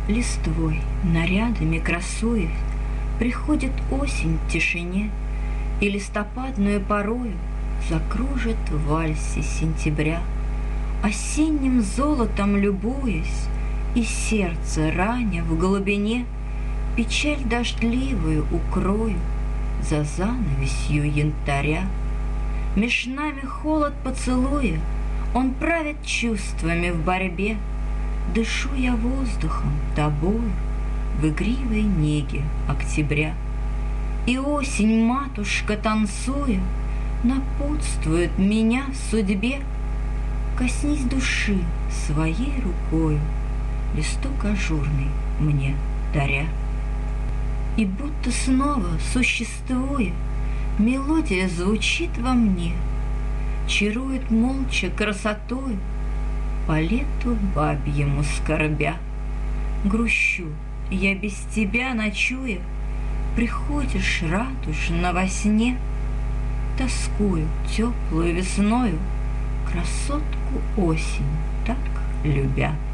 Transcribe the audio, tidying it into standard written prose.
Листвой, нарядами красуясь, приходит осень в тишине, и листопадную порою закружит в вальсе сентября. Осенним золотом любуясь, и сердце раня в глубине, печаль дождливую укрою за занавесью янтаря. Меж нами холод поцелуя, он правит чувствами в борьбе. Дышу я воздухом тобою в игривой неге октября. И осень, матушка, танцуя, напутствует меня в судьбе. Коснись души своей рукою, листок ажурный мне даря. И будто снова существуя, мелодия звучит во мне, чарует молча красотою, по лету бабьему скорбя. Грущу я без тебя ночуя, приходишь радужно во сне. Тоскую теплую весною, красотку осень так любя.